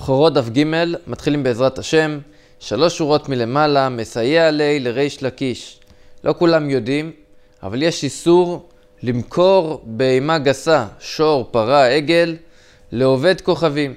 בכורות דף ג' מתחילים בעזרת השם, 3 שורות מלמעלה, מסייע לי לריש לקיש. לא כולם יודעים, אבל יש איסור למכור בהמה גסה, שור, פרה, עגל, לעובד כוכבים.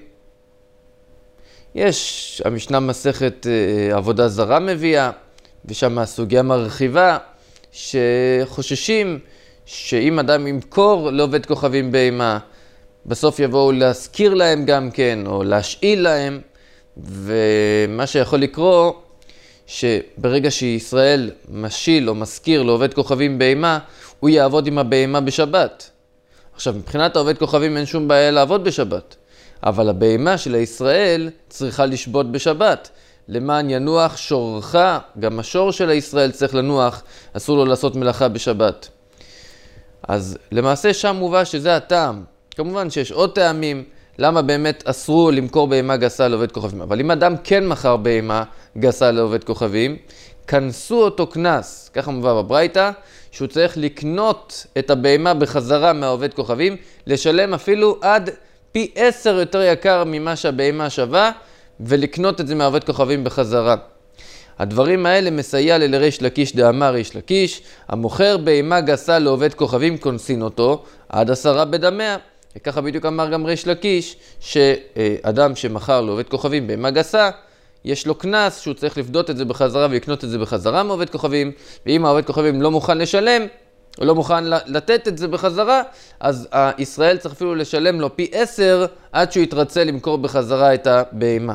יש, המשנה מסכת עבודה זרה מביאה, ושם הסוגיה מרחיבה, שחוששים שאם אדם ימכור לעובד כוכבים בהמה, בסוף יבואו להזכיר להם גם כן, או להשאיל להם, ומה שיכול לקרוא, שברגע שישראל משיל או מזכיר לעובד כוכבים בהמה, הוא יעבוד עם הבהמה בשבת. עכשיו, מבחינת העובד כוכבים אין שום בעיה לעבוד בשבת, אבל הבהמה של הישראל צריכה לשבות בשבת. למען ינוח שורך, גם השור של הישראל צריך לנוח, אסור לו לעשות מלאכה בשבת. אז למעשה שם מובא שזה הטעם. כמובן שיש עוד טעמים למה באמת אסרו למכור בהמה גסה לעובד כוכבים. אבל אם אדם כן מכר בהמה גסה לעובד כוכבים, כנסו אותו כנס, ככה מובא בברייתא, שהוא צריך לקנות את הבהמה בחזרה מהעובד כוכבים, לשלם אפילו עד פי 10 יותר יקר ממה שהבהמה שווה, ולקנות את זה מהעובד כוכבים בחזרה. הדברים האלה מסייע לריש לקיש דאמר ריש לקיש, המוכר בהמה גסה לעובד כוכבים כונסין אותו עד 10 בדמיה. וככה בדיוק אמר גם ריש לקיש, שאדם שמכר לעובד כוכבים בהמה גסה, יש לו כנס שהוא צריך לפדות את זה בחזרה ולקנות את זה בחזרה מעובד כוכבים, ואם העובד כוכבים לא מוכן לשלם, או לא מוכן לתת את זה בחזרה, אז ישראל צריך אפילו לשלם לו פי 10 עד שהוא יתרצה למכור בחזרה את הבהמה.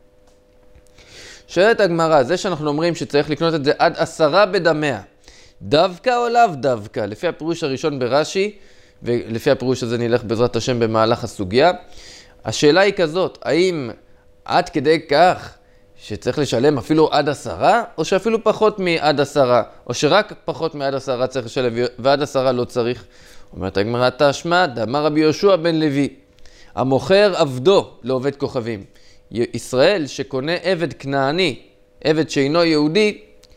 שואלת הגמרא, זה שאנחנו אומרים שצריך לקנות את זה עד 10 בדמיה, דווקא או לאו דווקא? לפי הפירוש הראשון ברש"י, ולפי הפירוש הזה נלך בעזרת השם במהלך הסוגיה. השאלה היא כזאת, האם עד כדי כך שצריך לשלם אפילו עד 10, או שאפילו פחות מעד 10, או שרק פחות מעד 10 צריך לשלם ועד 10 לא צריך? אומרת הגמרא תשמע, דאמר רבי יהושע בן לוי, המוכר עבדו לעובד כוכבים. ישראל שקונה עבד כנעני, עבד שאינו יהודי,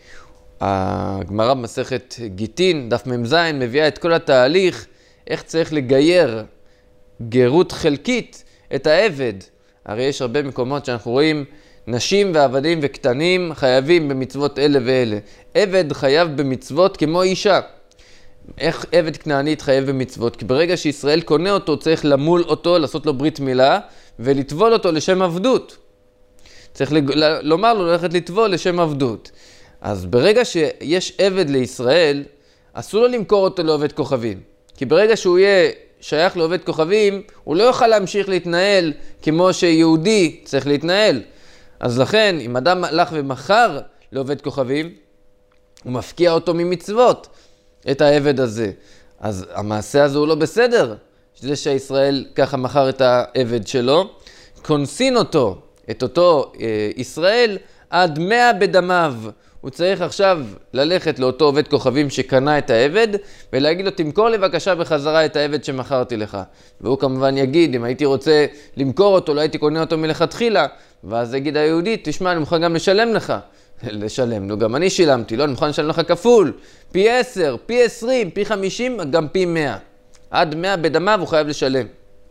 הגמרא במסכת גיטין, דף מ"ז, מביאה את כל התהליך, איך צריך לגייר גרות חלקית את העבד. הרי יש הרבה מקומות שאנחנו רואים נשים ועבדים וקטנים חייבים במצוות אלה ואלה. עבד חייב במצוות כמו אישה. איך עבד כנעני יתחייב במצוות? כי ברגע שישראל קונה אותו צריך למול אותו, לעשות לו ברית מילה ולטבול אותו לשם עבדות. צריך לומר לו ללכת לטבול לשם עבדות. אז ברגע שיש עבד לישראל, אסור לו למכור אותו לעובד כוכבים. כי ברגע שהוא יהיה שייך לעובד כוכבים, הוא לא יוכל להמשיך להתנהל כמו שיהודי צריך להתנהל. אז לכן, אם אדם הלך ומכר לעובד כוכבים, הוא מפקיע אותו ממצוות, את העבד הזה. אז המעשה הזה הוא לא בסדר. זה שישראל ככה מכר את העבד שלו, כונסין אותו, את אותו ישראל, עד 100 בדמיו. הוא צריך עכשיו ללכת לאותו עובד כוכבים שקנה את העבד, ולהגיד לו, תמכור לי בבקשה בחזרה את העבד שמכרתי לך. והוא כמובן יגיד, אם הייתי רוצה למכור אותו, לא הייתי קונה אותו מלכתחילה. ואז יגיד היהודי, תשמע, אני מוכן גם לשלם לך. לשלם, נו, גם אני שילמתי, לא, אני מוכן לשלם לך כפול. פי 10, פי 20, פי 50, גם פי 100. עד 100 בדמיו הוא חייב לשלם.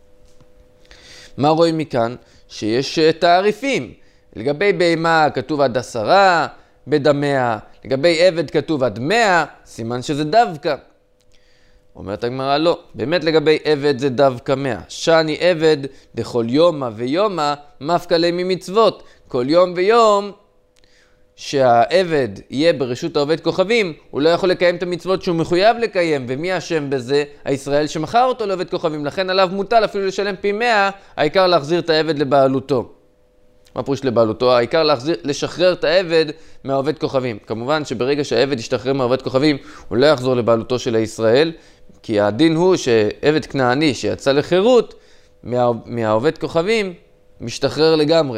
מה רואים מכאן? שיש תעריפים. לגבי בהמה כתוב עד 10 בדמיה, לגבי עבד כתוב עד 100, סימן שזה דווקא. אומרת הגמרא, לא, באמת לגבי עבד זה דווקא 100. שאני עבד דכל יומה ויומה מפקא ליה ממצוות. כל יום ויום שהעבד יהיה ברשות העובד כוכבים, הוא לא יכול לקיים את המצוות שהוא מחויב לקיים, ומי אשם בזה? הישראל שמכר אותו לעובד כוכבים, לכן עליו מוטל אפילו לשלם פי 100, העיקר להחזיר את העבד לבעלותו. מה פירוש לבעלותו? העיקר לשחרר את העבד מהעובד כוכבים. כמובן שברגע שהעבד ישתחרר מהעובד כוכבים, הוא לא יחזור לבעלותו של הישראל, כי הדין הוא שעבד כנעני שיצא לחירות מהעובד כוכבים, משתחרר לגמרי.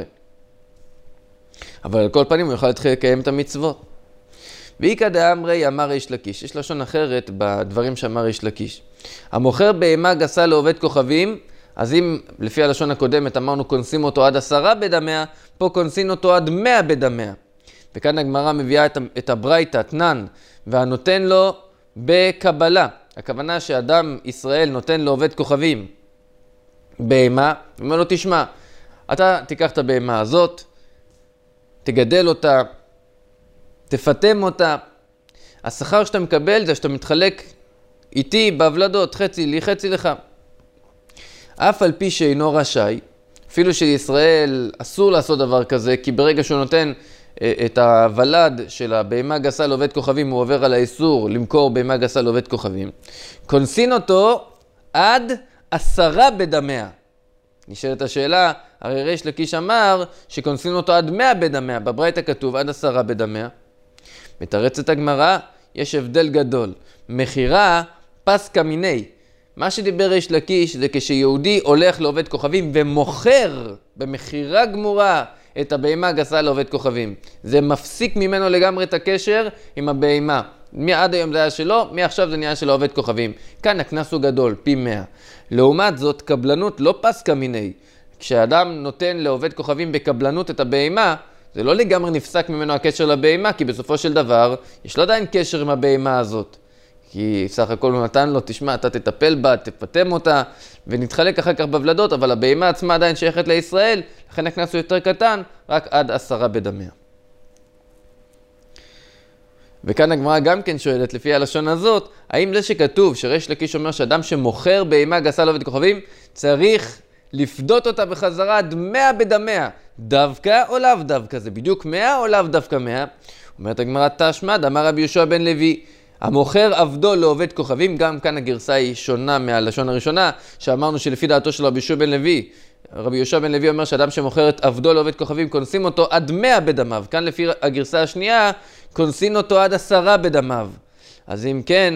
אבל על כל פנים הוא יוכל להתחיל לקיים את המצוות. ואיקא דאמרי אמר ריש לקיש. יש לשון אחרת בדברים שאמר ריש לקיש. המוכר בהמה גסה לעובד כוכבים, אז אם לפי הלשון הקודמת אמרנו כונסים אותו עד 10 בדמיה, פה כונסים אותו עד 100 בדמיה. וכאן הגמרא מביאה את הברייתא, תנן, והנותן לו בקבלה. הכוונה שאדם ישראל נותן לעובד כוכבים בהמה, אומר לו תשמע, אתה תיקח את הבהמה הזאת, תגדל אותה, תפתם אותה. השכר שאתה מקבל זה שאתה מתחלק איתי בהבלדות, חצי לי, חצי לך. אף על פי שאינו רשאי, אפילו שישראל אסור לעשות דבר כזה, כי ברגע שהוא נותן את הוולד של הבהמה גסה לעובד כוכבים, הוא עובר על האיסור למכור בהמה גסה לעובד כוכבים. כונסין אותו עד 10 בדמיה. נשאלת השאלה, הרי ריש לקיש אמר שכונסין אותו עד 100 בדמיה, בברייתא כתוב עד 10 בדמיה. מתרצת הגמרא, יש הבדל גדול. מחירה פסקא מיני. מה שדיבר ריש לקיש זה כשיהודי הולך לעובד כוכבים ומוכר במחירה גמורה את הבהמה גסה לעובד כוכבים. זה מפסיק ממנו לגמרי את הקשר עם הבהמה. עד היום זה היה שלו, מעכשיו זה נהיה של העובד כוכבים. כאן הקנס הוא גדול, פי 100. לעומת זאת, קבלנות לא פסקא מיני. כשאדם נותן לעובד כוכבים בקבלנות את הבהמה, זה לא לגמרי נפסק ממנו הקשר לבהמה, כי בסופו של דבר יש לו עדיין קשר עם הבהמה הזאת. כי סך הכל הוא נתן לו, תשמע, אתה תטפל בה, תפתם אותה, ונתחלק אחר כך בבלדות, אבל הבהמה עצמה עדיין שייכת לישראל, לכן הקנס הוא יותר קטן, רק עד 10 בדמיה. וכאן הגמרא גם כן שואלת, לפי הלשון הזאת, האם זה שכתוב שריש לקיש אומר שאדם שמוכר בהמה גסה לעובד כוכבים, צריך לפדות אותה בחזרה עד 100 בדמיה, דווקא או לאו דווקא? זה בדיוק 100 או לאו דווקא 100? אומרת הגמרא תשמד, אמר רבי יהושע בן לוי, המוכר עבדו לעובד כוכבים, גם כאן הגרסה היא שונה מהלשון הראשונה, שאמרנו שלפי דעתו של רבי יהושע בן לוי, רבי יהושע בן לוי אומר שאדם שמוכר את עבדו לעובד כוכבים, כונסים אותו עד 100 בדמיו. כאן לפי הגרסה השנייה, כונסים אותו עד 10 בדמיו. אז אם כן,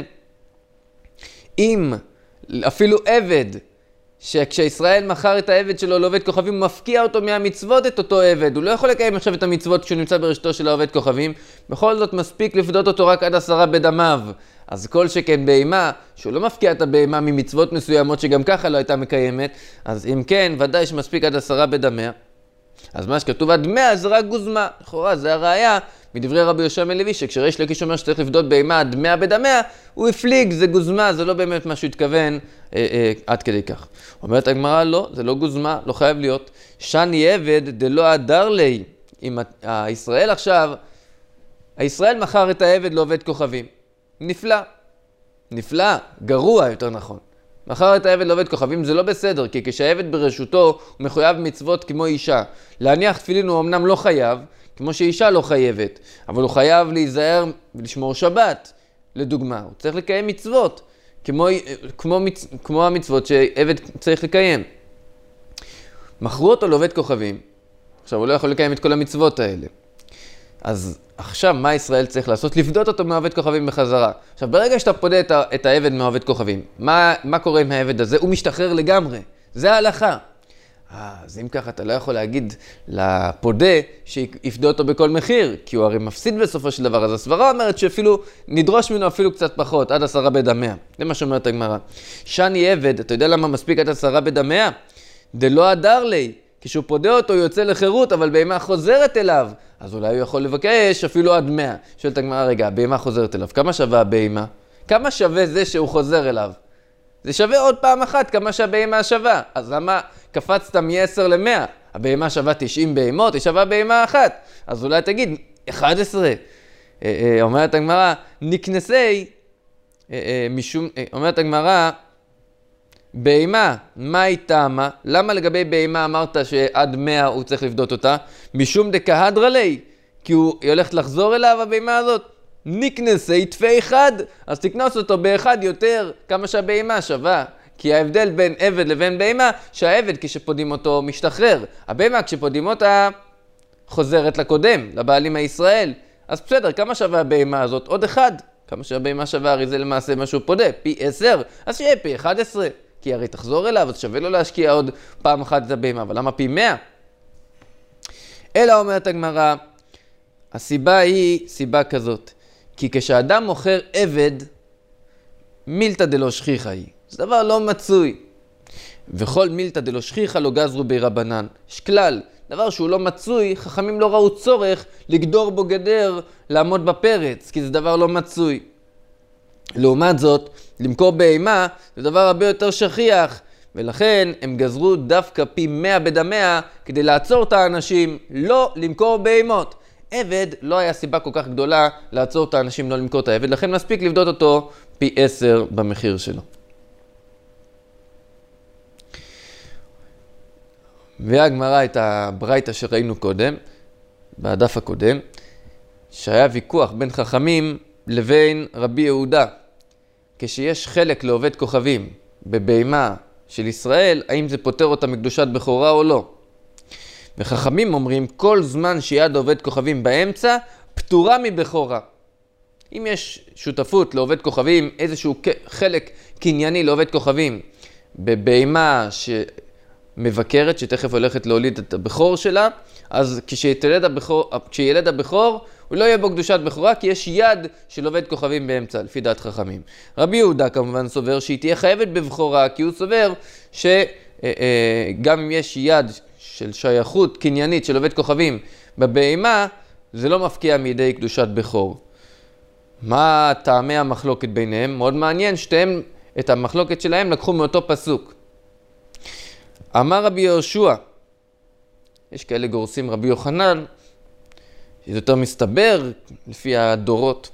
אם אפילו עבד, שכשישראל מכר את העבד שלו לעובד כוכבים, הוא מפקיע אותו מהמצוות את אותו עבד. הוא לא יכול לקיים עכשיו את המצוות כשהוא נמצא ברשתו של העובד כוכבים. בכל זאת מספיק לפדות אותו רק עד 10 בדמיו. אז כל שכן בהמה, שהוא לא מפקיע את הבהמה ממצוות מסוימות שגם ככה לא הייתה מקיימת, אז אם כן, ודאי שמספיק עד 10 בדמיה. אז מה שכתוב עד 100 זה רק גוזמה. לכאורה, זה הראיה מדברי רבי יהושע בן לוי, שכשריש לקיש אומר שצריך לפדות בהמה עד 100 בדמיה, הוא הפליג, זה גוזמה, זה לא באמת מה שהוא התכוון עד כדי כך. אומרת הגמרא, לא, זה לא גוזמה, לא חייב להיות. שני עבד דלא הדר לי. אם הישראל עכשיו, הישראל מכר את העבד לעובד כוכבים. נפלא. נפלא, גרוע יותר נכון. מכר את העבד לעובד כוכבים זה לא בסדר, כי כשהעבד ברשותו הוא מחויב מצוות כמו אישה. להניח תפילין הוא אמנם לא חייב, כמו שאישה לא חייבת, אבל הוא חייב להיזהר ולשמור שבת, לדוגמה. הוא צריך לקיים מצוות, כמו המצוות שעבד צריך לקיים. מכרו אותו לעובד כוכבים, עכשיו הוא לא יכול לקיים את כל המצוות האלה. אז עכשיו מה ישראל צריך לעשות? לפדות אותו מעובד כוכבים בחזרה. עכשיו ברגע שאתה פודה את העבד מעובד כוכבים, מה קורה עם העבד הזה? הוא משתחרר לגמרי, זה ההלכה. אז אם ככה אתה לא יכול להגיד לפודה שיפדה אותו בכל מחיר, כי הוא הרי מפסיד בסופו של דבר. אז הסברה אומרת שאפילו נדרוש ממנו אפילו קצת פחות, עד 10 בדמיה. זה מה שאומרת הגמרא. שני עבד, אתה יודע למה מספיק עד 10 בדמיה? דלא הדר לי. כשהוא פודה אותו הוא יוצא לחירות, אבל בהמה חוזרת אליו. אז אולי הוא יכול לבקש אפילו עד 100. שואלת הגמרא, רגע, הבהמה חוזרת אליו. כמה שווה הבהמה? כמה שווה זה שהוא חוזר אליו? זה שווה עוד פעם אחת כמה שהבהמה שווה. אז למה קפצת מ-10 ל-100? הבהמה שווה 90 בהמות, היא שווה בהמה אחת. אז אולי תגיד, 11. אומרת הגמרא, נקנסי, אומרת הגמרא, בהמה, מה היא טעמה? למה לגבי בהמה אמרת שעד 100 הוא צריך לפדות אותה? משום דקהדרא לי, כי היא הולכת לחזור אליו הבהמה הזאת. נקנסי תפי אחד, אז תקנוס אותו באחד יותר, כמה שהבהמה שווה. כי ההבדל בין עבד לבין בהמה, שהעבד כשפודים אותו משתחרר. הבהמה כשפודים אותה חוזרת לקודם, לבעלים הישראל. אז בסדר, כמה שווה הבהמה הזאת? עוד אחד. כמה שהבהמה שווה, הרי זה למעשה משהו פודה, פי 10, אז שיהיה פי 11. כי הרי תחזור אליו, אז שווה לו להשקיע עוד פעם אחת את הבהמה, אבל למה פי 100? אלא אומרת הגמרא, הסיבה היא סיבה כזאת. כי כשאדם מוכר עבד, מילתא דלא שכיחא היא. זה דבר לא מצוי. וכל מילתא דלא שכיחא לא גזרו בי רבנן. יש כלל, דבר שהוא לא מצוי, חכמים לא ראו צורך לגדור בו גדר, לעמוד בפרץ, כי זה דבר לא מצוי. לעומת זאת, למכור בהמה זה דבר הרבה יותר שכיח, ולכן הם גזרו דווקא פי 100 בדמיה כדי לעצור את האנשים לא למכור בהמות. עבד לא היה סיבה כל כך גדולה לעצור את האנשים לא למכור את העבד, לכן מספיק לבדות אותו פי 10 במחיר שלו. והגמרא את הברייתא שראינו קודם, בדף הקודם, שהיה ויכוח בין חכמים לבין רבי יהודה. כשיש חלק לעובד כוכבים בבהמה של ישראל, האם זה פותר אותה מקדושת בכורה או לא? וחכמים אומרים, כל זמן שיד עובד כוכבים באמצע, פטורה מבכורה. אם יש שותפות לעובד כוכבים, איזשהו חלק קנייני לעובד כוכבים, בבהמה שמבקרת, שתכף הולכת להוליד את הבכור שלה, אז כשילד הבכור, הוא לא יהיה בו קדושת בכורה, כי יש יד של עובד כוכבים באמצע, לפי דעת חכמים. רבי יהודה כמובן סובר שהיא תהיה חייבת בבכורה, כי הוא סובר שגם אם יש יד של שייכות קניינית של עובד כוכבים בבהמה, זה לא מפקיע מידי קדושת בכור. מה טעמי המחלוקת ביניהם? מאוד מעניין, שתיהם, את המחלוקת שלהם לקחו מאותו פסוק. אמר רבי יהושע, יש כאלה גורסים רבי יוחנן, שזה יותר מסתבר לפי הדורות.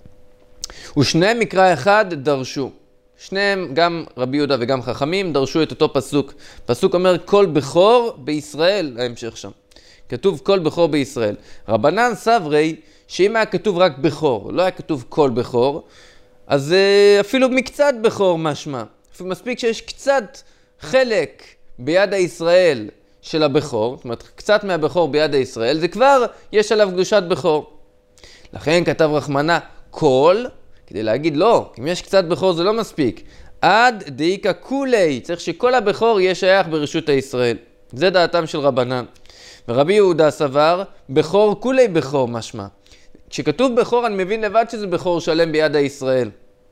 ושניהם מקרא אחד דרשו. שניהם, גם רבי יהודה וגם חכמים, דרשו את אותו פסוק. פסוק אומר, כל בכור בישראל, ההמשך שם. כתוב כל בכור בישראל. רבנן סברי, שאם היה כתוב רק בכור, לא היה כתוב כל בכור, אז אפילו מקצת בכור משמע. אפילו מספיק שיש קצת חלק ביד הישראל של הבכור, זאת אומרת, קצת מהבכור ביד הישראל, זה כבר יש עליו קדושת בכור. לכן כתב רחמנה כל, כדי להגיד לא, אם יש קצת בכור זה לא מספיק. עד דאיקה כולי, צריך שכל הבכור יהיה שייך ברשות הישראל. זה דעתם של רבנן. ורבי יהודה סבר, בכור כולי בכור משמע. כשכתוב בכור אני מבין לבד שזה בכור שלם ביד הישראל.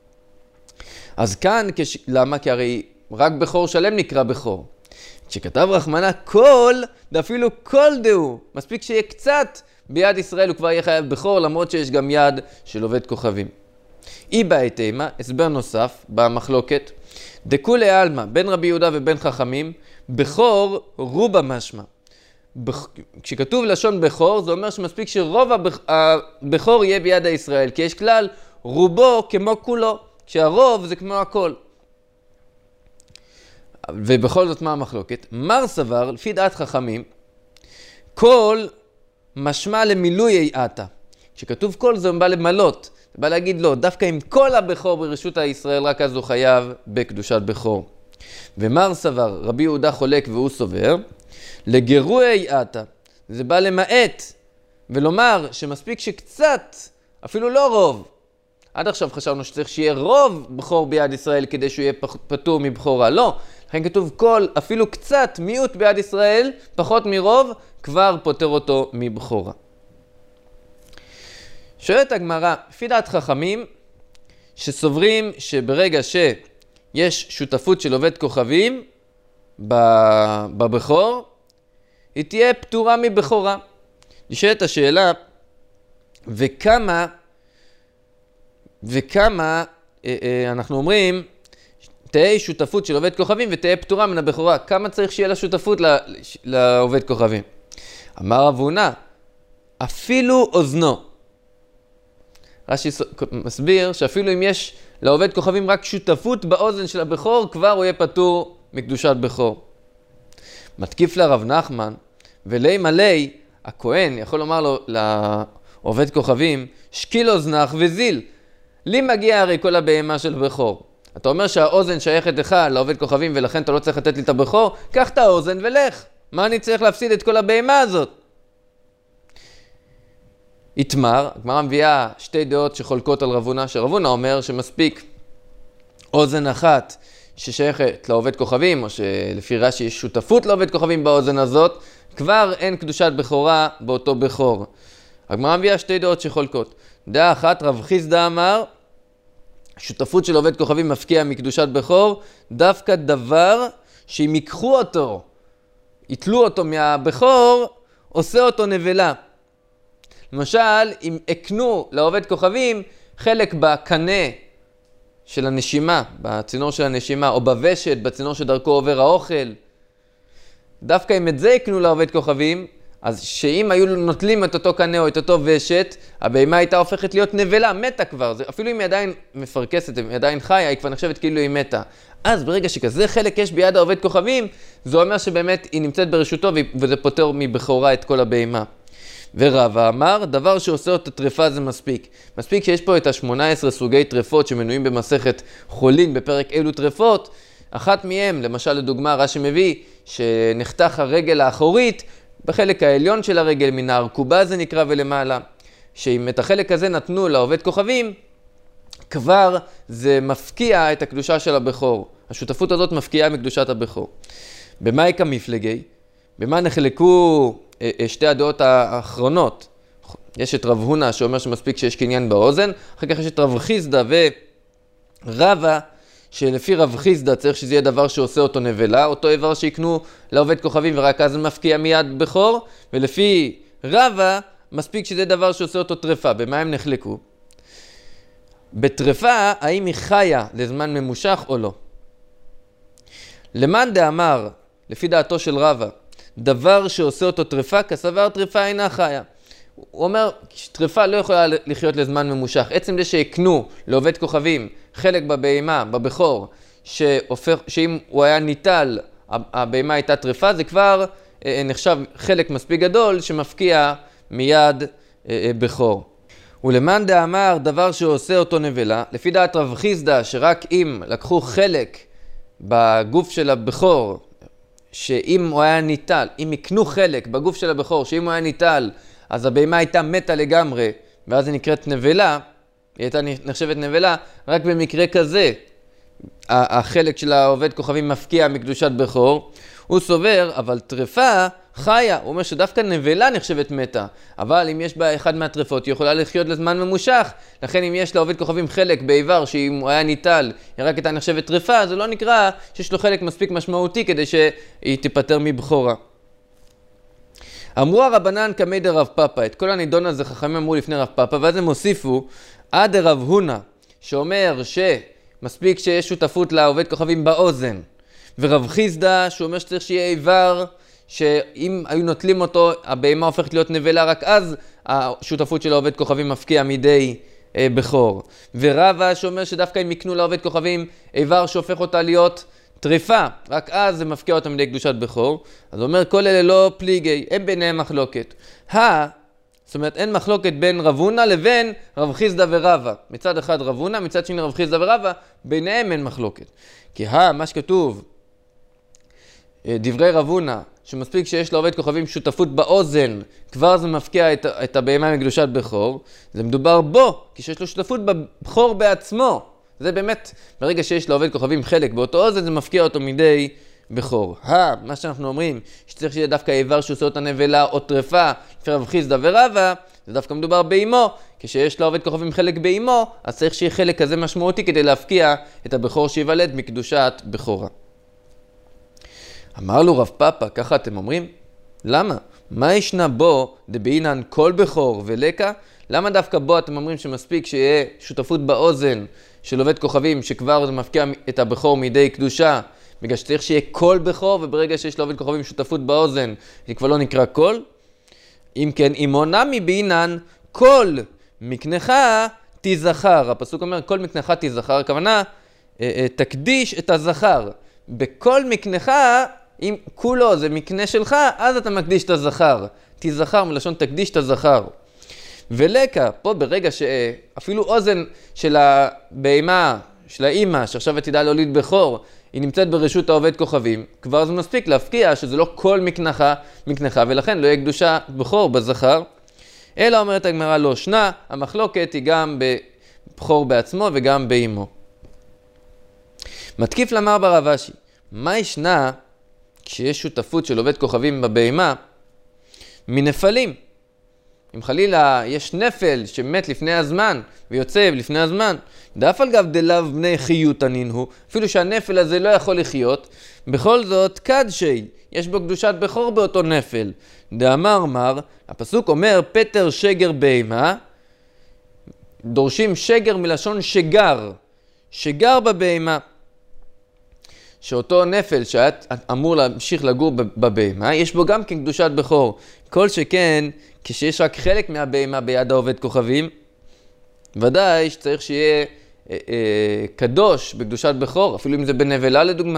אז כאן, למה? כי הרי רק בכור שלם נקרא בכור. כשכתב רחמנה כל, ואפילו כל דהו, מספיק שיהיה קצת ביד ישראל הוא כבר יהיה חייב בכור, למרות שיש גם יד של עובד כוכבים. אי בעת אימה, הסבר נוסף במחלוקת, דכולי עלמא, בין רבי יהודה ובין חכמים, בכור רובה משמע. כשכתוב לשון בכור, זה אומר שמספיק שרוב הבכור יהיה ביד הישראל, כי יש כלל רובו כמו כולו, כשהרוב זה כמו הכל. ובכל זאת מה המחלוקת? מר סבר, לפי דעת חכמים, כל משמע למילוי עתה. כשכתוב כל זה בא למלות, זה בא להגיד לא, דווקא אם כל הבכור ברשות הישראל, רק אז הוא חייב בקדושת בכור. ומר סבר, רבי יהודה חולק והוא סובר, לגירוי עתה, זה בא למעט, ולומר שמספיק שקצת, אפילו לא רוב, עד עכשיו חשבנו שצריך שיהיה רוב בכור ביד ישראל כדי שהוא יהיה פטור מבכורה. לא, לכן כתוב כל, אפילו קצת מיעוט ביד ישראל, פחות מרוב, כבר פותר אותו מבכורה. שואלת הגמרא, לפי דעת חכמים, שסוברים שברגע שיש שותפות של עובד כוכבים בבכור, היא תהיה פטורה מבכורה. נשאלת השאלה, וכמה אנחנו אומרים, תהיה שותפות של עובד כוכבים ותהיה פטורה מן הבכורה. כמה צריך שיהיה לה שותפות לעובד כוכבים? אמר אבונה, אפילו אוזנו. רש"י מסביר שאפילו אם יש לעובד כוכבים רק שותפות באוזן של הבכור, כבר הוא יהיה פטור מקדושת בכור. מתקיף לרב נחמן, ולי מלי, הכהן יכול לומר לו לעובד כוכבים, שקיל אוזנך וזיל. לי מגיע הרי כל הבהמה של בכור. אתה אומר שהאוזן שייכת לך לעובד כוכבים ולכן אתה לא צריך לתת לי את הבכור, קח את האוזן ולך. מה אני צריך להפסיד את כל הבהמה הזאת? התמר, הגמרא מביאה שתי דעות שחולקות על רבונה, שרבונה אומר שמספיק אוזן אחת ששייכת לעובד כוכבים, או שלפי רש"י יש שותפות לעובד כוכבים באוזן הזאת, כבר אין קדושת בכורה באותו בכור. הגמרא מביאה שתי דעות שחולקות. דעה אחת, רב חיסדא אמר, שותפות של עובד כוכבים מפקיע מקדושת בכור, דווקא דבר שאם ייקחו אותו, יתלו אותו מהבכור, עושה אותו נבלה. למשל, אם הקנו לעובד כוכבים חלק בקנה של הנשימה, בצינור של הנשימה, או בוושת, בצינור שדרכו עובר האוכל. דווקא אם את זה יקנו לעובד כוכבים, אז שאם היו נוטלים את אותו קנה או את אותו ושת, הבהמה הייתה הופכת להיות נבלה, מתה כבר. אפילו אם היא עדיין מפרקסת, אם היא עדיין חיה, היא כבר נחשבת כאילו היא מתה. אז ברגע שכזה חלק יש ביד העובד כוכבים, זה אומר שבאמת היא נמצאת ברשותו, וזה פותר מבכורה את כל הבהמה. ורבא אמר, דבר שעושה אותה טרפה זה מספיק. מספיק שיש פה את ה-18 סוגי טרפות שמנויים במסכת חולין בפרק אילו טרפות. אחת מהם, למשל לדוגמה, רש"י מביא, שנחתך הרגל האחורית, בחלק העליון של הרגל, מן הארכובה זה נקרא ולמעלה. שאם את החלק הזה נתנו לעובד כוכבים, כבר זה מפקיע את הקדושה של הבכור. השותפות הזאת מפקיעה מקדושת הבכור. במה יקה מפלגי? במה נחלקו שתי הדעות האחרונות? יש את רב הונא שאומר שמספיק שיש קניין באוזן, אחר כך יש את רב חיסדא ורבא, שלפי רב חיסדא צריך שזה יהיה דבר שעושה אותו נבלה, אותו איבר שיקנו לעובד כוכבים ורק אז זה מפקיע מיד בכור, ולפי רבא מספיק שזה דבר שעושה אותו טרפה. במה הם נחלקו? בטרפה, האם היא חיה לזמן ממושך או לא? למאן דאמר, לפי דעתו של רבא, דבר שעושה אותו טרפה, כסבר טרפה אינה חיה. הוא אומר, טרפה לא יכולה לחיות לזמן ממושך. עצם זה שיקנו לעובד כוכבים חלק בבהמה, בבכור, שאם הוא היה ניטל, הבהמה הייתה טרפה, זה כבר נחשב חלק מספיק גדול שמפקיע מיד בכור. ולמאן דאמר דבר שעושה אותו נבלה, לפי דעת רב חיסדא, שרק אם לקחו חלק בגוף של הבכור, שאם הוא היה ניטל, אם יקנו חלק בגוף של הבכור, שאם הוא היה ניטל, אז הבהמה הייתה מתה לגמרי, ואז היא נקראת נבלה, היא הייתה נחשבת נבלה, רק במקרה כזה, החלק של העובד כוכבים מפקיע מקדושת בכור, הוא סובר, אבל טרפה חיה, הוא אומר שדווקא נבלה נחשבת מתה, אבל אם יש בה אחד מהטרפות, היא יכולה לחיות לזמן ממושך, לכן אם יש לעובד כוכבים חלק באיבר, שאם הוא היה ניטל, היא רק הייתה נחשבת טרפה, זה לא נקרא שיש לו חלק מספיק משמעותי כדי שהיא תיפטר מבכורה. אמרו הרבנן כמי דרב פאפא, את כל הנידון הזה חכמים אמרו לפני רב פאפא, ואז הם הוסיפו עד רב הונא, שאומר שמספיק שיש שותפות לעובד כוכבים באוזן, ורב חיסדא שאומר שצריך שיהיה איבר, שאם היו נוטלים אותו, הבהמה הופכת להיות נבלה, רק אז השותפות של העובד כוכבים מפקיע מידי בכור. ורבא שאומר שדווקא אם יקנו לעובד כוכבים איבר שהופך אותה להיות טרפה, רק אז זה מפקיע אותה מידי קדושת בכור. אז הוא אומר, כל אלה לא פליגי, אין ביניהם מחלוקת. זאת אומרת, אין מחלוקת בין רב הונא לבין רב חיסדא ורבא. מצד אחד רב הונא, מצד שני רב חיסדא ורבא, ביניהם אין מחלוקת. כי מה שכתוב, דברי רב הונא, שמספיק שיש לעובד כוכבים שותפות באוזן, כבר זה מפקיע את הבהמה מקדושת בכור, זה מדובר בו, כי שיש לו שותפות בבכור בעצמו. זה באמת, ברגע שיש לעובד כוכבים חלק באותו אוזן, זה מפקיע אותו מידי בכור. מה שאנחנו אומרים, שצריך שיהיה דווקא איבר שעושה אותה נבלה או טרפה, לפי רב חיסדא ורבא, זה דווקא מדובר באימו. כשיש לעובד כוכבים חלק באימו, אז צריך שיהיה חלק כזה משמעותי כדי להפקיע את הבכור שיוולד מקדושת בכורה. אמר לו רב פאפא, ככה אתם אומרים? למה? מה ישנה בו דבעינן כל בכור ולקה? למה דווקא בו אתם אומרים שמספיק שיהיה שותפות באוזן של עובד כוכבים שכבר זה מפקיע את הבכור מידי קדושה, בגלל שצריך שיהיה כל בכור, וברגע שיש לעובד כוכבים שותפות באוזן זה כבר לא נקרא כל? אם כן, אימונה מבעינן כל מקנך תזכר. הפסוק אומר כל מקנך תזכר, הכוונה תקדיש את הזכר. בכל מקנך, אם כולו זה מקנה שלך, אז אתה מקדיש את הזכר. תזכר מלשון תקדיש את הזכר. ולקה, פה ברגע שאפילו אוזן של הבהמה, של האמא, שעכשיו תדע להוליד בכור, היא נמצאת ברשות העובד כוכבים, כבר זה מספיק להפקיע שזה לא כל מקנך, ולכן לא יהיה קדושה בכור בזכר. אלא אומרת הגמרא לא שנה, המחלוקת היא גם בבכור בעצמו וגם באמו. מתקיף למר ברב אשי, מה ישנה כשיש שותפות של עובד כוכבים בבהמה מנפלים? אם חלילה יש נפל שמת לפני הזמן ויוצא לפני הזמן, דאף על גב דלאו בני חיותא נינו, אפילו שהנפל הזה לא יכול לחיות, בכל זאת קדשי, יש בו קדושת בכור באותו נפל. דאמר מר, הפסוק אומר פטר שגר בהמה, דורשים שגר מלשון שגר, שגר בבהמה, שאותו נפל שהיה אמור להמשיך לגור בבהמה, יש בו גם כן קדושת בכור. כל שכן, כשיש רק חלק מהבהמה ביד העובד כוכבים, ודאי שצריך שיהיה קדוש בקדושת בכור, אפילו אם זה בנבלה לדוגמה.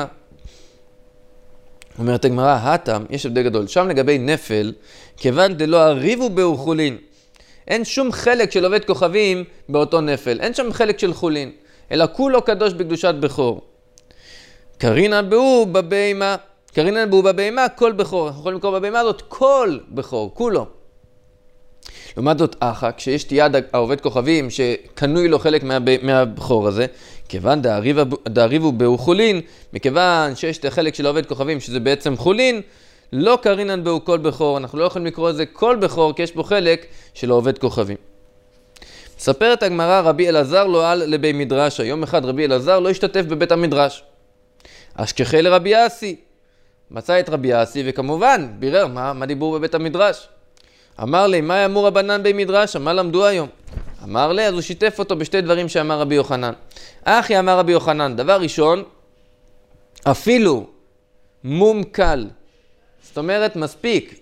אומרת הגמרא, הטעם, יש הבדל גדול. שם לגבי נפל, כיוון דלא הריבו בהו חולין. אין שום חלק של עובד כוכבים באותו נפל. אין שם חלק של חולין, אלא כולו קדוש בקדושת בכור. קרינן בהו בבהמה. קרינן בהו בבהמה כל בכור. אנחנו יכולים לקרוא בבהמה הזאת כל בכור, כולו. לעומת זאת אחא, כשיש תיעד העובד כוכבים שקנוי לו חלק מהבכור הזה, כיוון דהריבו בהו חולין, מכיוון שיש את החלק של העובד כוכבים שזה בעצם חולין, לא קרינן בהו כל בכור. אנחנו לא יכולים לקרוא את זה כל בכור, כי יש פה חלק של העובד כוכבים. מספרת הגמרא, רבי אלעזר לא על לבי מדרש. יום אחד רבי אלעזר לא השתתף בבית המדרש. אשכחי לרבי אסי. מצא את רבי אסי וכמובן בירר מה דיבור בבית המדרש. אמר לי, מה אמור רבנן במדרש? מה למדו היום? אמר לי, אז הוא שיתף אותו בשתי דברים שאמר רבי יוחנן. אחי, אמר רבי יוחנן, דבר ראשון, אפילו מום קל. זאת אומרת, מספיק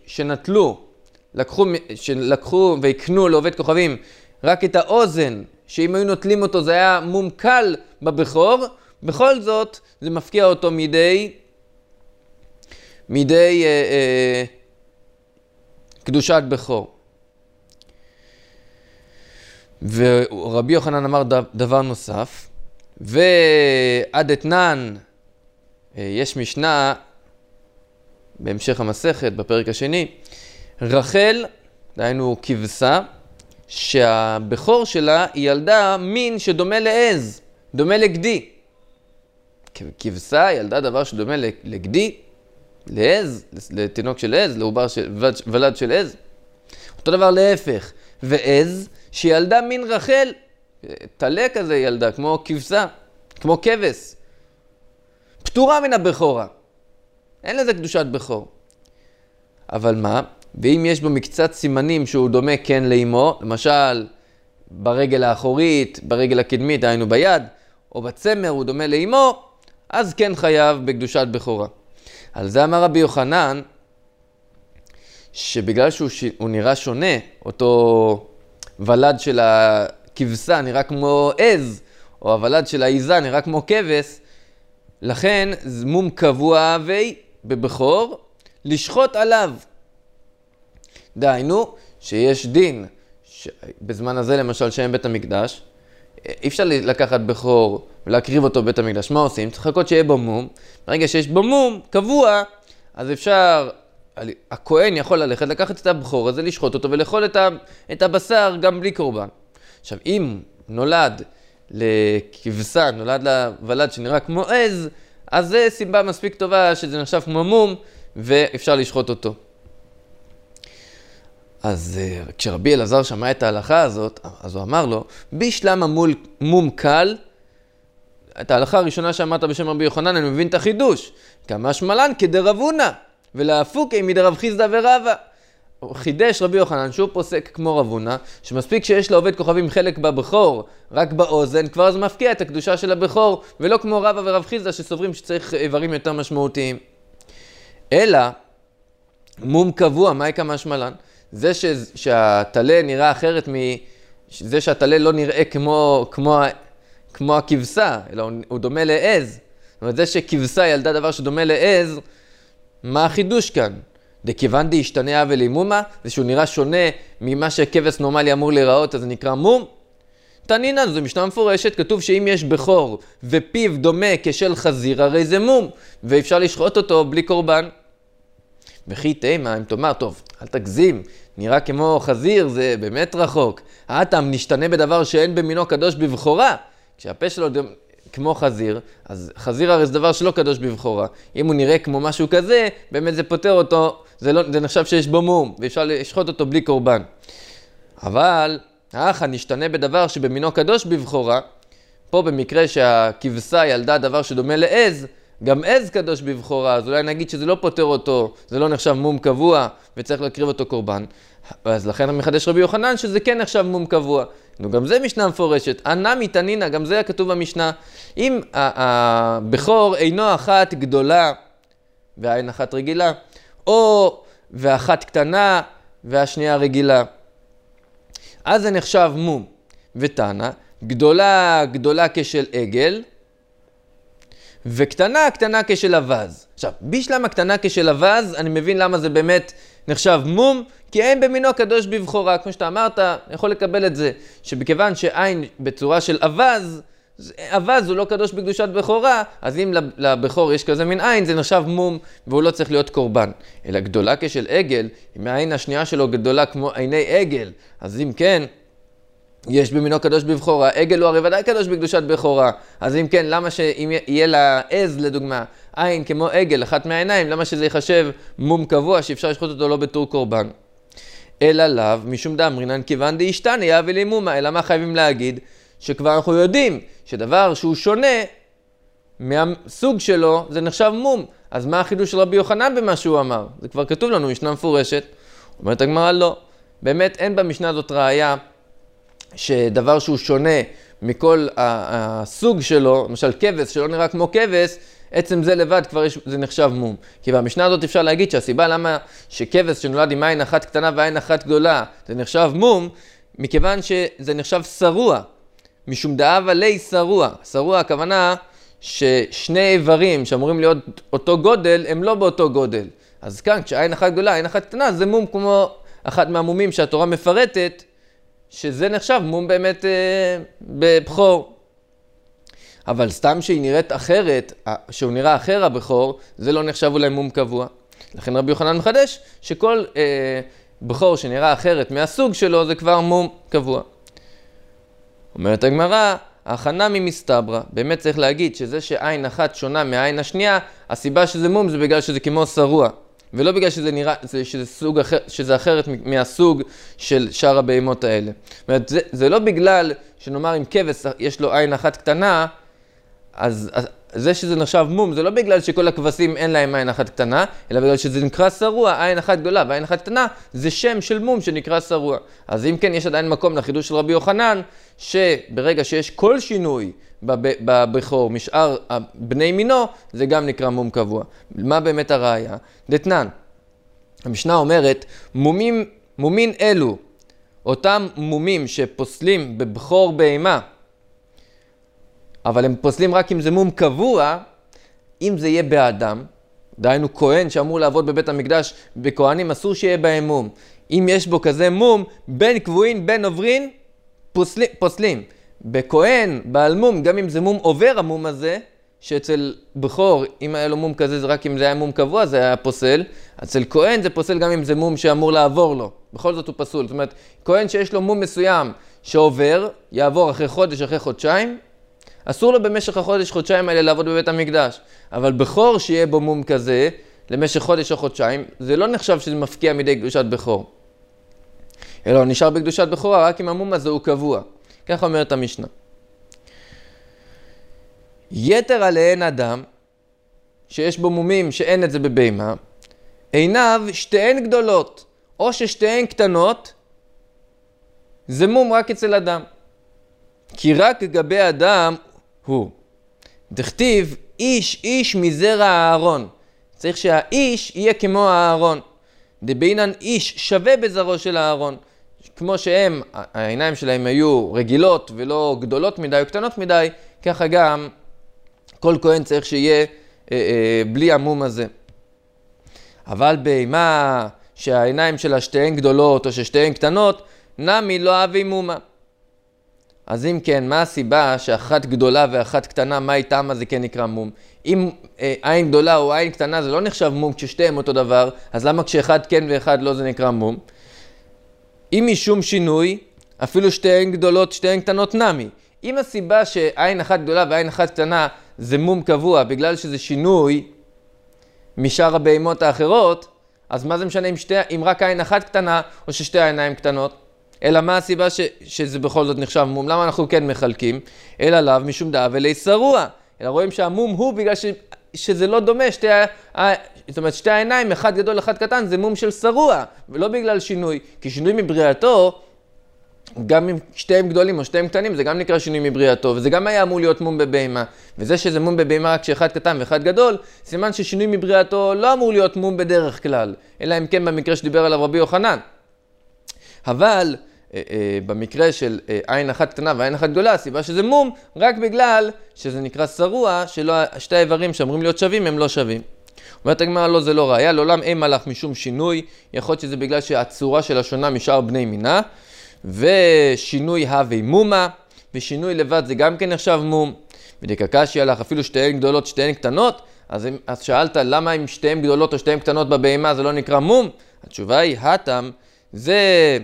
שלקחו ויקנו לעובד כוכבים רק את האוזן, שאם היו נוטלים אותו זה היה מום קל בבכור, בכל זאת זה מפקיע אותו מידי קדושת בכור. ורבי יוחנן אמר דבר נוסף, ועד אתנן, יש משנה בהמשך המסכת בפרק השני, רחל, דהיינו כבשה, שהבכור שלה היא ילדה מין שדומה לעז, דומה לגדי. כבשה ילדה דבר שדומה לגדי, לעז, לתינוק של עז, לעובר ולד של עז. אותו דבר להפך, ועז שילדה מין רחל, תלה כזה ילדה, כמו כבשה, כמו כבש. פטורה מן הבכורה. אין לזה קדושת בכור. אבל מה? ואם יש בו מקצת סימנים שהוא דומה כן לאמו, למשל ברגל האחורית, ברגל הקדמית, דהיינו ביד, או בצמר הוא דומה לאמו, אז כן חייב בקדושת בכורה. על זה אמר רבי יוחנן, שבגלל שהוא נראה שונה, אותו ולד של הכבשה נראה כמו עז, או הוולד של העיזה נראה כמו כבש, לכן מום קבוע בבכור לשחוט עליו. דהיינו שיש דין, בזמן הזה למשל שהם בית המקדש, אי אפשר לקחת בכור ולהקריב אותו בית המקדש. מה עושים? צריך לחכות שיהיה בו מום. ברגע שיש בו מום קבוע, אז אפשר, הכהן יכול ללכת לקחת את הבכור הזה, לשחוט אותו ולאכול את הבשר גם בלי קורבן. עכשיו, אם נולד לכבשה, נולד לוולד שנראה כמו עז, אז זה סיבה מספיק טובה שזה נחשב כמו מום ואפשר לשחוט אותו. אז כשרבי אלעזר שמע את ההלכה הזאת, אז הוא אמר לו, בשלמה מום קל, את ההלכה הראשונה שאמרת בשם רבי יוחנן, אני מבין את החידוש. כמה שמלן כדרבונה, ולהפוק מדרב חיסדא ורבא. חידש רבי יוחנן שהוא פוסק כמו רבונה, שמספיק שיש לעובד כוכבים חלק בבכור, רק באוזן, כבר זה מפקיע את הקדושה של הבכור, ולא כמו רבא ורב חיסדא שסוברים שצריך איברים יותר משמעותיים. אלא, מום קבוע, מהי כמה שמלן? זה שהתלה נראה אחרת זה שהתלה לא נראה כמו הכבשה, אלא הוא דומה לעז. זאת אומרת, זה שכבשה ילדה דבר שדומה לעז, מה החידוש כאן? דכיוון דהשתנה הווה לימומה, זה שהוא נראה שונה ממה שכבש נורמלי אמור להיראות, אז זה נקרא מום. תנינן, זו משנה מפורשת, כתוב שאם יש בכור ופיו דומה כשל חזיר, הרי זה מום, ואפשר לשחוט אותו בלי קורבן. וכי תימה, אם תאמר, טוב, אל תגזים, נראה כמו חזיר, זה באמת רחוק. האטם נשתנה בדבר שאין במינו קדוש בבחורה. כשהפה שלו כמו חזיר, אז חזיר הרי זה דבר שלא קדוש בבחורה. אם הוא נראה כמו משהו כזה, באמת זה פותר אותו, זה נחשב שיש בו מום, ואפשר לשחוט אותו בלי קורבן. אבל האחה נשתנה בדבר שבמינו קדוש בבחורה, פה במקרה שהכבשה ילדה דבר שדומה לעז, גם עז קדוש בבחורה, אז אולי נגיד שזה לא פותר אותו, זה לא נחשב מום קבוע, וצריך להקריב אותו קורבן. אז לכן המחדש רבי יוחנן שזה כן נחשב מום קבוע. נו, גם זה משנה מפורשת. הנמי תנינא, גם זה כתוב במשנה. אם הבכור אינו אחת גדולה והעין אחת רגילה, או ואחת קטנה והשנייה רגילה, אז זה נחשב מום. ותנא, גדולה כשל עגל, וקטנה כשל אבז. עכשיו, בשלמה קטנה כשל אבז, אני מבין למה זה באמת נחשב מום, כי אין במינו קדוש בבכורה. כמו שאתה אמרת, יכול לקבל את זה, שבכיוון שעין בצורה של אבז, אבז הוא לא קדוש בקדושת בכורה, אז אם לבכור יש כזה מין עין, זה נחשב מום, והוא לא צריך להיות קורבן. אלא גדולה כשל עגל, אם העין השנייה שלו גדולה כמו עיני עגל, אז אם כן, יש במינו קדוש בבכורה, עגל הוא הרי ודאי קדוש בקדושת בכורה, אז אם כן, למה שאם יהיה לה עז לדוגמה, עין כמו עגל, אחת מהעיניים, למה שזה יחשב מום קבוע שאפשר לשחוט אותו לא בתור קורבן? אלא לאו, משום דאמרינן כיוון דאישתנא יהווה למומה, אלא מה חייבים להגיד? שכבר אנחנו יודעים שדבר שהוא שונה מהסוג שלו, זה נחשב מום. אז מה החידוש של רבי יוחנן במה שהוא אמר? זה כבר כתוב לנו, משנה מפורשת. אומרת הגמרא לא. באמת אין במשנה הזאת ראיה שדבר שהוא שונה מכל הסוג שלו, למשל כבש שלא נראה כמו כבש, עצם זה לבד כבר זה נחשב מום. כי במשנה הזאת אפשר להגיד שהסיבה למה שכבש שנולד עם עין אחת קטנה ועין אחת גדולה זה נחשב מום, מכיוון שזה נחשב שרוע. משום דאב עלי שרוע. שרוע הכוונה ששני איברים שאמורים להיות אותו גודל הם לא באותו גודל. אז כאן כשעין אחת גדולה, עין אחת קטנה, זה מום כמו אחד מהמומים שהתורה מפרטת, שזה נחשב מום באמת בבכור. אבל סתם שהיא נראית אחרת, שהוא נראה אחר הבכור, זה לא נחשב אולי מום קבוע. לכן רבי יוחנן מחדש שכל בכור שנראה אחרת מהסוג שלו זה כבר מום קבוע. אומרת הגמרא, הכנה ממסתברא. באמת צריך להגיד שזה שעין אחת שונה מהעין השנייה, הסיבה שזה מום זה בגלל שזה כמו שרוע. ולא בגלל שזה נראה, שזה אחרת מהסוג של שאר הבהמות האלה. זאת אומרת, זה לא בגלל שנאמר אם כבש יש לו עין אחת קטנה, אז זה שזה נחשב מום, זה לא בגלל שכל הכבשים אין להם עין אחת קטנה, אלא בגלל שזה נקרא שרוע, עין אחת גדולה ועין אחת קטנה, זה שם של מום שנקרא שרוע. אז אם כן, יש עדיין מקום לחידוש של רבי יוחנן, שברגע שיש כל שינוי בבכור משאר בני מינו, זה גם נקרא מום קבוע. מה באמת הראיה? דתנן, המשנה אומרת, מומין אלו, אותם מומים שפוסלים בבכור בהמה, אבל הם פוסלים רק אם זה מום קבוע, אם זה יהיה באדם, דהיינו כהן שאמור לעבוד בבית המקדש, בכהנים אסור שיהיה בהם מום. אם יש בו כזה מום, בין קבועים, בין עוברין, פוסלים. בכהן, בעל מום, גם אם זה מום עובר המום הזה, שאצל בכור, אם היה לו מום כזה, זה רק אם זה היה מום קבוע, זה היה פוסל. אצל כהן זה פוסל גם אם זה מום שאמור לעבור לו. בכל זאת הוא פסול. זאת אומרת, כהן שיש לו מום מסוים שעובר, יעבור אחרי חודש, אחרי חודשיים, אסור לו במשך החודש-חודשיים האלה לעבוד בבית המקדש. אבל בכור שיהיה בו מום כזה, למשך חודש או חודשיים, זה לא נחשב שזה מפקיע מדי קדושת בכור. אלא הוא נשאר בקדושת בכורה רק אם המום הזה הוא קבוע. ככה אומרת המשנה. יתר עליהן אדם, שיש בו מומים שאין את זה בבהמה, עיניו שתיהן גדולות, או ששתיהן קטנות, זה מום רק אצל אדם. כי רק לגבי אדם הוא. דכתיב, איש מזרע הארון. צריך שהאיש יהיה כמו הארון. דבינן איש שווה בזרעו של הארון. כמו שהם, העיניים שלהם היו רגילות ולא גדולות מדי או קטנות מדי, ככה גם כל כהן צריך שיהיה בלי המום הזה. אבל בהמה שהעיניים שלה שתיהן גדולות או ששתיהן קטנות, נמי לא אהבי מומה. אז אם כן, מה הסיבה שאחת גדולה ואחת קטנה, מה איתם אז זה כן נקרא מום? אם עין גדולה או עין קטנה זה לא נחשב מום כששתיהם אותו דבר, אז למה כשאחד כן ואחד לא זה נקרא מום? אם משום שינוי, אפילו שתיהן גדולות, שתיהן קטנות נמי. אם הסיבה שעין אחת גדולה ועין אחת קטנה זה מום קבוע בגלל שזה שינוי משאר הבהמות האחרות, אז מה זה משנה אם רק עין אחת קטנה או ששתי העיניים קטנות? אלא מה הסיבה שזה בכל זאת נחשב מום? למה אנחנו כן מחלקים? אלא לאו משום דאב עלי שרוע. אלא רואים שהמום הוא בגלל שזה לא דומה, זאת אומרת שתי העיניים, אחד גדול אחד קטן, זה מום של שרוע, ולא בגלל שינוי. כי שינוי מבריאתו גם אם שתיהם גדולים או שתיהם קטנים, זה גם נקרא שינוי מבריאתו, וזה גם היה אמור להיות מום בבהמה. וזה שזה מום בבהמה רק שאחד קטן ואחד גדול, סימן ששינוי מבריאתו לא אמור להיות מום בדרך כלל, אלא אם כן במקרה שדיבר עליו רבי יוחנן. אבל במקרה של עין אחת קטנה ועין אחת גדולה, הסיבה שזה מום, רק בגלל שזה נקרא שרוע, ששתי האיברים שאמורים להיות שווים הם לא שווים. אומרת הגמרא, לא, זה לא ראיה, לעולם אין מלאך משום שינוי, יכול להיות שזה בגלל שהצורה שלה שונה משאר בני מינה, ושינוי הווי מומה, ושינוי לבד זה גם כן נחשב מום, ודקקשי הלך, אפילו שתיהן גדולות, שתיהן קטנות, אז שאלת למה אם שתיהן גדולות או שתיהן קטנות בבהמה זה לא נקרא מום? התשובה היא, הטעם, זה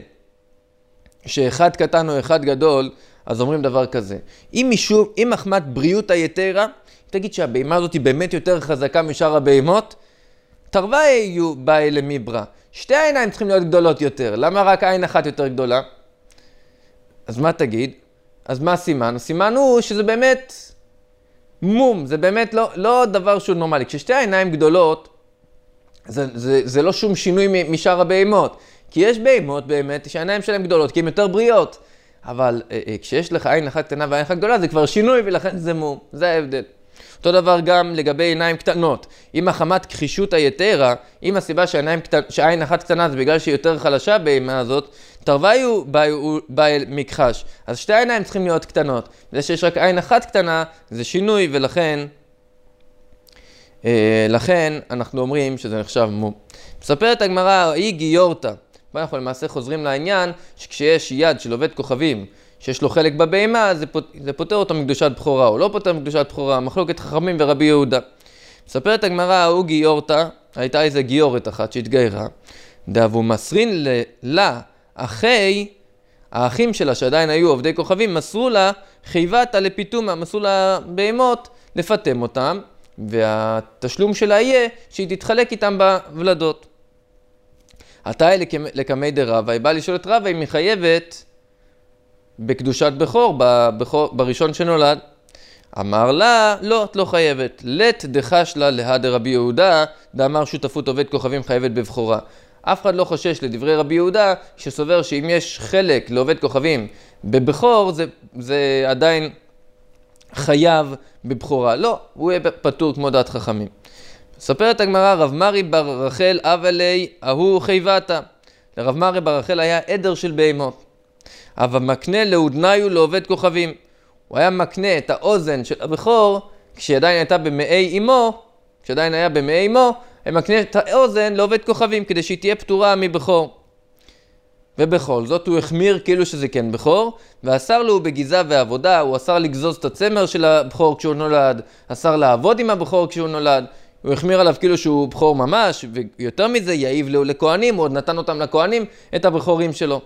שאחד קטן או אחד גדול, אז אומרים דבר כזה, אם מחמת בריאות היתרה, תגיד שהבהמה הזאת היא באמת יותר חזקה משאר הבהמות, תרווה יהיו באי למיברה. שתי העיניים צריכים להיות גדולות יותר. למה רק עין אחת יותר גדולה? אז מה תגיד? אז מה הסימן? הסימן הוא שזה באמת מום, זה באמת לא דבר שהוא נורמלי. כששתי העיניים גדולות, זה לא שום שינוי משאר הבהמות. כי יש בהמות באמת שהעיניים שלהם גדולות, כי הן יותר בריאות. אבל כשיש לך עין אחת קטנה ועין אחת גדולה, זה כבר שינוי ולכן זה מום. זה ההבדל. אותו דבר גם לגבי עיניים קטנות. אם החמת כחישות היתרה, אם הסיבה שעין אחת קטנה זה בגלל שהיא יותר חלשה בהמה הזאת, תרוויו בעל מכחש. אז שתי העיניים צריכים להיות קטנות. זה שיש רק עין אחת קטנה זה שינוי ולכן אנחנו אומרים שזה נחשב מום. מספרת הגמרא, היא גיורתא. אנחנו למעשה חוזרים לעניין שכשיש יד של עובד כוכבים שיש לו חלק בבהמה, זה פותר אותו מקדושת בכורה, או לא פותר מקדושת בכורה, מחלוקת חכמים ורבי יהודה. מספרת הגמרא, הוא גיורתא, הייתה איזה גיורת אחת שהתגיירה, דאבו מסרין לה, האחים שלה שעדיין היו עובדי כוכבים, מסרו לה חייבתה לפיתומה, מסרו לה בהמות לפתם אותם, והתשלום שלה יהיה שהיא תתחלק איתם בוולדות. עתה לקמי דרבה, היא באה לשאול את רבה, היא מחייבת בקדושת בכור, בראשון שנולד. אמר לה, לא, את לא חייבת. לת דחש לה להדר רבי יהודה, דאמר שותפות עובד כוכבים חייבת בבכורה. אף אחד לא חושש לדברי רבי יהודה, שסובר שאם יש חלק לעובד כוכבים בבכור, זה עדיין חייב בבכורה. לא, הוא יהיה פטור כמו דעת חכמים. ספרת הגמרא, רב מרי בר רחל אבלי, ההוא חייבתה. לרב מרי בר רחל היה עדר של בהמות. אבל מקנה לאודניו לעובד כוכבים. הוא היה מקנה את האוזן של הבכור, כשעדיין הייתה במאי אמו, הם מקנה את האוזן לעובד כוכבים, כדי שהיא תהיה פטורה מבכור. ובכל זאת הוא החמיר כאילו שזה כן בכור, ואסר לו בגיזה ועבודה, הוא אסר לגזוז את הצמר של הבכור כשהוא נולד, אסר לעבוד עם הבכור כשהוא נולד, הוא החמיר עליו כאילו שהוא בכור ממש, ויותר מזה יעיב לו לכהנים, הוא עוד נתן אותם לכהנים את הבכורים שלו.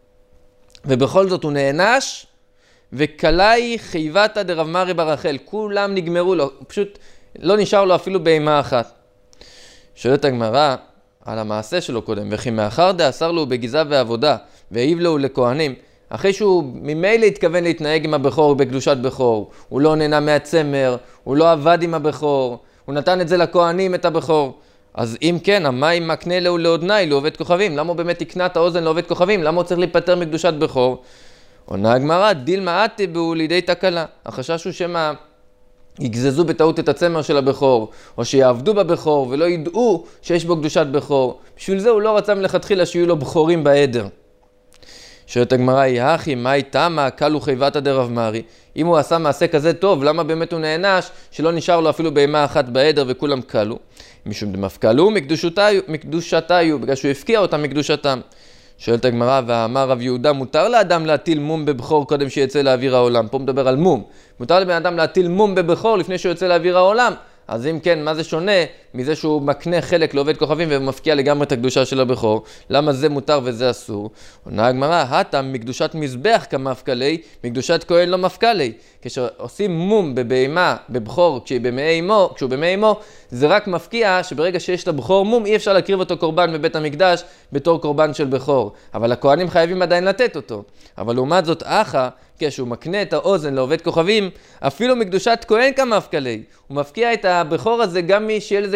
ובכל זאת הוא נענש, וקלעי חייבתה דרב מרי בר רחל, כולם נגמרו לו, פשוט לא נשאר לו אפילו בהמה אחת. שואלת הגמרא על המעשה שלו קודם, וכי מאחר דאסר לו בגיזה ועבודה, והעיב לו לכהנים, אחרי שהוא ממילא התכוון להתנהג עם הבכור בקדושת בכור, הוא לא נהנה מהצמר, הוא לא עבד עם הבכור, הוא נתן את זה לכהנים את הבכור. אז אם כן, המים מקנה לו לאודני, לעובד כוכבים? למה הוא באמת יקנה את האוזן לעובד כוכבים? למה הוא צריך להיפטר מקדושת בכור? עונה הגמרא, דילמה אתי בו לידי תקלה. החשש הוא שמה יגזזו בטעות את הצמר של הבכור, או שיעבדו בבכור ולא ידעו שיש בו קדושת בכור. בשביל זה הוא לא רצה מלכתחילה שיהיו לו בכורים בעדר. שואלת הגמרא, יחי, מאי תמה, קלו חייבתה דרב מרי? אם הוא עשה מעשה כזה טוב, למה באמת הוא נענש שלא נשאר לו אפילו בהמה אחת בעדר וכולם קלו? משום דמפקלו מקדושתיו, בגלל שהוא הפקיע אותם מקדושתם. שואלת הגמרא, ואמר רב יהודה, מותר לאדם להטיל מום בבכור קודם שיצא לאוויר העולם. פה מדבר על מום. מותר לבן אדם להטיל מום בבכור לפני שהוא יוצא לאוויר העולם. אז אם כן, מה זה שונה מזה שהוא מקנה חלק לעובד כוכבים ומפקיע לגמרי את הקדושה של הבכור? למה זה מותר וזה אסור? עונה הגמרא, הטעם מקדושת מזבח כמפקלי, מקדושת כהן לא מפקלי. כשעושים מום בבהמה, בבכור, כשהוא במאי אמו, זה רק מפקיע שברגע שיש לבכור מום, אי אפשר להקריב אותו קורבן בבית המקדש בתור קורבן של בכור. אבל הכהנים חייבים עדיין לתת אותו. אבל לעומת זאת אחא, כשהוא מקנה את האוזן לעובד כוכבים, אפילו מקדושת כהן כמפקלי. הוא מפקיע את הבכור הזה גם שיהיה לזה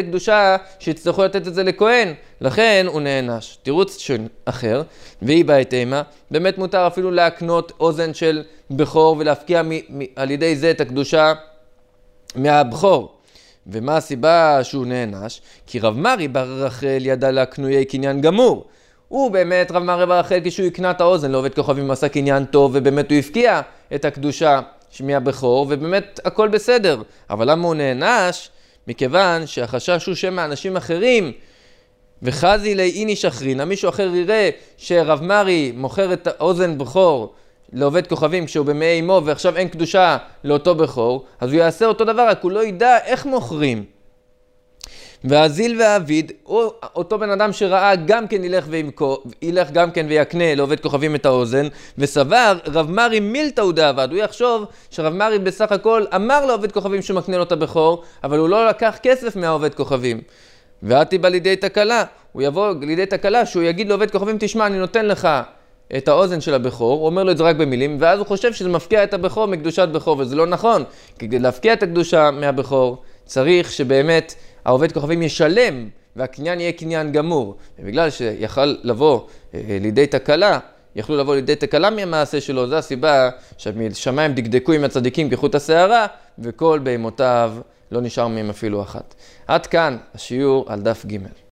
קדושה שיצטרכו לתת את זה לכהן, לכן הוא נענש. תירוץ אחר, והיא בהתאמה, באמת מותר אפילו להקנות אוזן של בכור ולהפקיע על ידי זה את הקדושה מהבכור. ומה הסיבה שהוא נענש? כי רב מרי בר רחל ידע להקנויי קניין גמור. הוא באמת, רב מרי בר רחל, כשהוא יקנה את האוזן לעובד כוכבים עשה קניין טוב, ובאמת הוא הפקיע את הקדושה מהבכור, ובאמת הכל בסדר. אבל למה הוא נענש? מכיוון שהחשש הוא שמא אנשים אחרים, וחזי לאיני שחרינה, מישהו אחר יראה שרב מרי מוכר את האוזן בכור לעובד כוכבים כשהוא במאי אמו, ועכשיו אין קדושה לאותו בכור, אז הוא יעשה אותו דבר, רק הוא לא ידע איך מוכרים. והזיל והאביד, אותו בן אדם שראה גם כן ילך גם כן ויקנה לעובד כוכבים את האוזן, וסבר רב מרי מילתא הוא דאבד, הוא יחשוב שרב מרי בסך הכל אמר לעובד כוכבים שהוא מקנה לו את הבכור, אבל הוא לא לקח כסף מהעובד כוכבים. ועתי בא לידי תקלה, הוא יבוא לידי תקלה שהוא יגיד לעובד כוכבים, תשמע, אני נותן לך את האוזן של הבכור, הוא אומר לו את זה רק במילים, ואז הוא חושב שזה מפקיע את הבכור מקדושת בכור, וזה לא נכון. כדי להפקיע את הקדושה מהבכור, צריך שבאמת העובד כוכבים ישלם, והקניין יהיה קניין גמור. ובגלל שיכלו לבוא לידי תקלה מהמעשה שלו, זו הסיבה שהשמיים דקדקו עם הצדיקים כחוט השערה, וכל בהמותיו לא נשאר מהם אפילו אחת. עד כאן השיעור על דף ג'.